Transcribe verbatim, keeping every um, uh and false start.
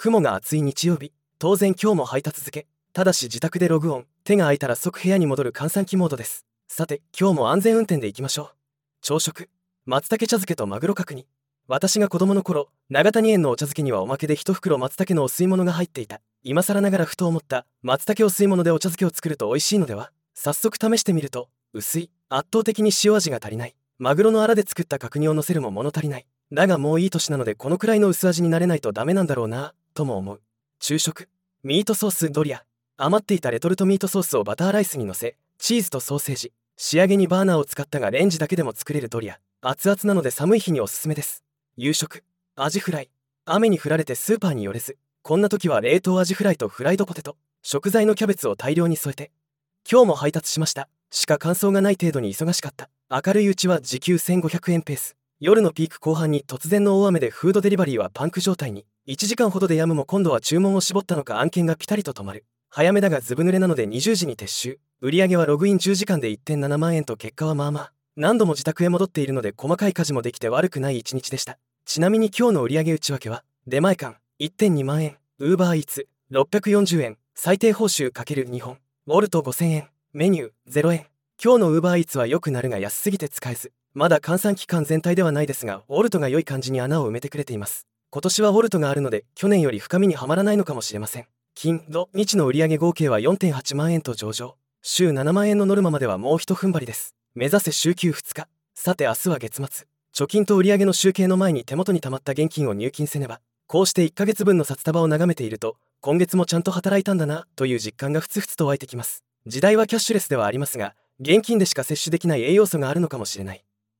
雲が厚い日曜日。当然今日も配達付け。ただし自宅でログオン。手が空いたら即部屋に戻る閑散期モードです。さて今日も安全運転で行きましょう。朝食。松茸茶漬けとマグロ角煮。私が子供の頃、長谷園のお茶漬けにはおまけで一袋松茸のお吸い物が入っていた。今更ながらふと思った。松茸を吸い物でお茶漬けを作ると美味しいのでは。早速試してみると、薄い。圧倒的に塩味が足りない。マグロのアラで作った角煮を乗せるも物足りない。だがもういい年なのでこのくらいの薄味になれないとダメなんだろうなとも思う。昼食。ミートソースドリア。余っていたレトルトミートソースをバターライスに乗せ、チーズとソーセージ。仕上げにバーナーを使ったがレンジだけでも作れるドリア。熱々なので寒い日におすすめです。夕食。アジフライ。雨に降られてスーパーに寄れず、こんな時は冷凍アジフライとフライドポテト、食材のキャベツを大量に添えて。今日も配達しました。しか感想がない程度に忙しかった。明るいうちは時給せんごひゃくえんペース。夜のピーク後半に突然の大雨でフードデリバリーはパンク状態に。いちじかんほどでやむも今度は注文を絞ったのか案件がピタリと止まる。早めだがずぶ濡れなのでにじゅうじに撤収。売上はログインじゅうじかんで いってんななまんえんと結果はまあまあ。何度も自宅へ戻っているので細かい家事もできて悪くない一日でした。ちなみに今日の売上内訳は、出前館 いってんにまんえん、ウーバーイーツろっぴゃくよんじゅうえん、最低報酬 ×に 本、ウォルトごせんえん、メニューゼロえん。今日のウーバーイーツは良くなるが安すぎて使えず、まだ換算期間全体ではないですが、ウォルトが良い感じに穴を埋めてくれています。今年はウォルトがあるので、去年より深みにはまらないのかもしれません。金、土、日の売上合計は よんてんはちまんえんと上々。週ななまんえんのノルマまではもう一踏ん張りです。目指せ週休ふつか。さて明日は月末。貯金と売上の集計の前に手元に溜まった現金を入金せねば。こうしていっかげつぶんの札束を眺めていると、今月もちゃんと働いたんだなという実感がふつふつと湧いてきます。時代はキャッシュレスではありますが、現金でしか摂取できない栄養素があるのかもしれない。